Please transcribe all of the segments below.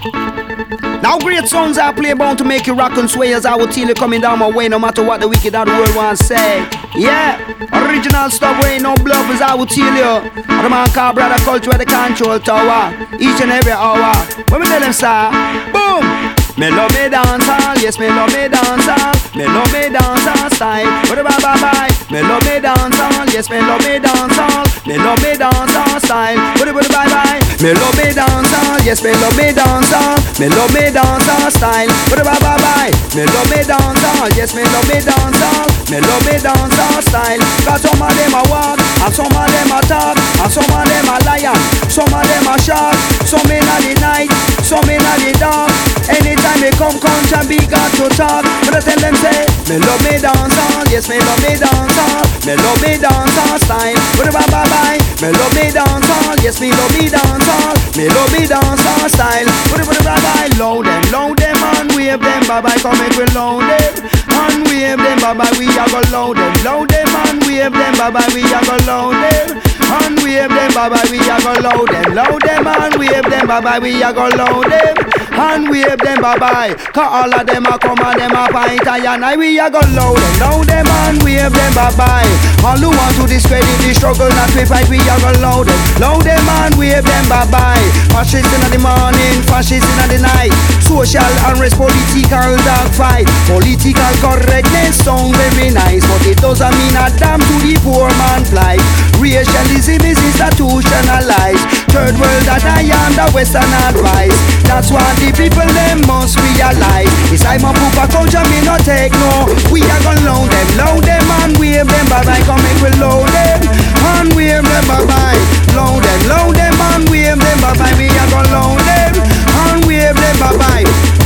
Now great songs I play bound to make you rock and sway as I will tell you coming down my way no matter what the wicked of the world wants to say. Yeah, original stuff where ain't no bluff as I will tell you. The man called Brother Culture at the control tower each and every hour. When we tell them sir, boom! Me love me dancehall, yes me love me dancehall. Me love me dancehall style. Bye bye bye bye. Me love me dancehall, yes me love me dancehall. Me love me dancehall style. Bye bye bye bye. Me love me dancehall, yes me love me dancehall. Me love me dancehall style. Bye bye bye bye. Me love me dancehall, yes me love me dancehall. Me love me dancehall style. Cause some of them a walk, and some of them a talk, and some of them a lion, some of them a shark. Some in the night, some in the dark. Anytime they come and be got to talk. But I tell them say, me love me dancehall, yes me love me dancehall. Me love me dancehall style. Bye bye bye bye. Me love me dancehall, yes me love me dancehall. Me love me dancehall style. Bye bye bye bye. Load them and wave them. Bye bye, come make we load them and wave them. Bye bye, we a go load them and wave them. Bye bye, we a go load them and wave them. Bye bye, we a go load them and wave them. Bye bye, we a go load them and wave them. Bye bye. Cause all of them a come and them a pint and I we a go load them and wave them. Bye bye. All who want to discredit the struggle that we fight, we a go load them and wave them. Bye bye. Fascists in the morning, fascists in the night. Social unrest, political dark fight. Political correctness sound very nice, but it doesn't mean a damn to the poor man plight. Racialism is institutionalized. Third world that I am the Western advice. That's what the people them must realize. It's I'm a pooper culture, me not take no. We are gonna load them and wave them. Bye bye, come make we load them and wave them. Bye bye. Load them and wave them. Bye bye, we are gonna load them and wave them. Bye bye.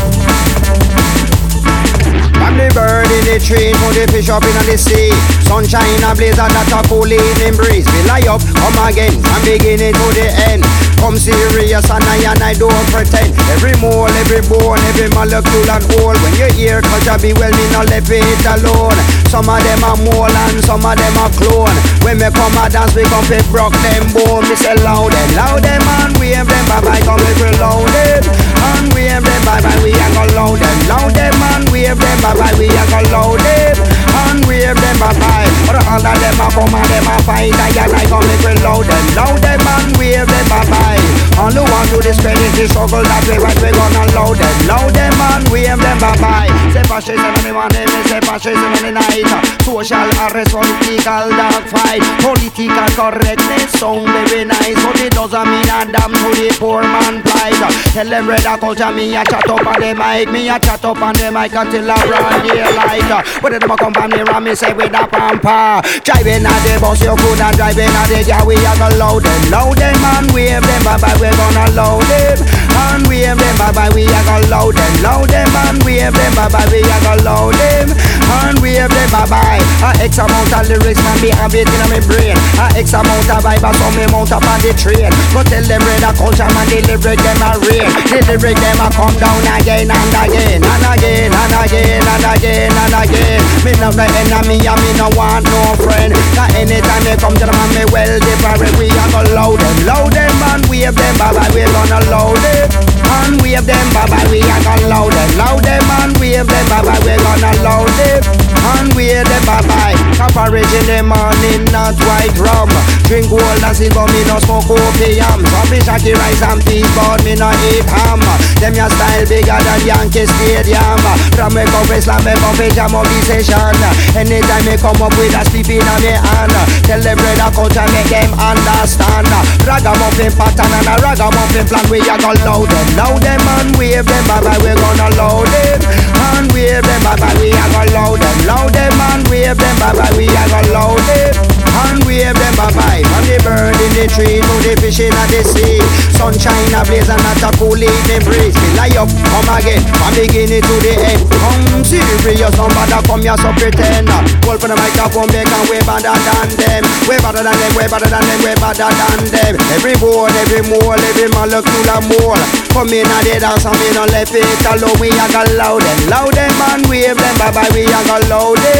From the bird in the tree to the fish up in the sea. Sunshine a blaze and that a cool evening breeze. We lie up, come again, from beginning to the end. Come serious and I don't pretend. Every mole, every bone, every molecule and all. When you hear culture be well, me not left it alone. Some of them are mole and some of them are clone. When me come a dance, we come to broke them bone. Me say loud them and wave them. Bye bye, come we loud them and wave them. Bye bye, we a go loud them and wave them. Bye bye, we a go loud them and wave them. Bye bye. But all of them a come and them a fight. I come make we loud them and wave them. Bye bye. All who want to discredit the struggle that we fight, we gonna load them and wave them. Bye bye. Say fascism in the morning, say fascism in the night. Social arrest, political dark fight. Political correctness sound very nice, but it doesn't mean a damn to the poor man plight. Tell them red culture, me a chat up on the mic, me a chat up on the mic until I run daylight. But them a come from me and me say with a pamper. Driving at the bus, you coulda driving at the car. We a go load them and wave them. Bye bye, we gonna load them and wave them. Bye bye, we a go load them and wave them. Bye bye, we a go load them and wave them. Bye bye. A X amount of lyrics man be habit in my brain. A X amount of vibe so me mount up on the train. Go tell them red a culture man, the lyric them a rain. The lyric them a come down again and again and again and again and again and again. Me no the enemy and me no want no friend. Cause anytime they come to the man, me well different. We a go load them and wave them. Bye bye, we gonna load them and wave them. Bye bye, we a go load them and wave them. Bye bye, we gonna load them and wave them. Bye bye. Porridge in the morning, not white rum. Drink gold and silver, me no smoke opium. Some fish and rice and peas, but me no eat ham. Them your style bigger than Yankee Stadium. From me come for slam, me come for jam up the session. Anytime me come up with a slip in a me hand, tell them brother culture make them understand. Ragamuffin pattern and a ragamuffin plan. We a go loud them and wave them. Bye bye, we gonna load them and wave them. Bye bye, we a go loud them and wave them. Bye bye, we a go loud them and wave them. Bye bye. From the bird in the tree to the fish in the sea. Sunshine a blaze and not a cool evening breeze. Me lie up, come again, from beginning to the end. Come serious, nobody come here so pretend. Hold for the microphone, make and way better than them. Way better than them, way better than them, way better than them. Every bone, every mole, every molecule and mole. Come in and they dance and me no left it alone. We a go loud them and wave them. Bye bye, we a go loud them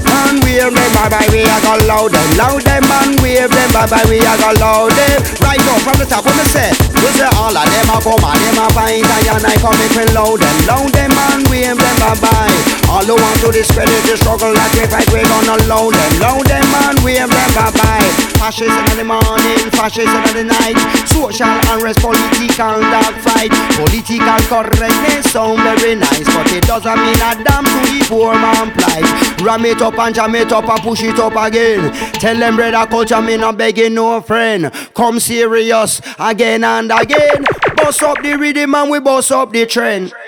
and wave them bye bye. We a go loud them and wave them bye bye. We a go loud them. Right up from the top, what me say? We say all of them a come and them a fight and I come make me loud them and wave them bye bye. All who want to discredit the struggle that we fight, we gonna loud them and wave them bye bye. Fascists in the morning, fascists in the night. Social unrest, political dog fight. Political correctness sound very nice, but it doesn't mean a damn to the poor man plight. Ram it up and jam it up and push it up again. Tell them brother culture, me not begging no friend. Come serious again and again. Bust up the rhythm and we bust up the trend.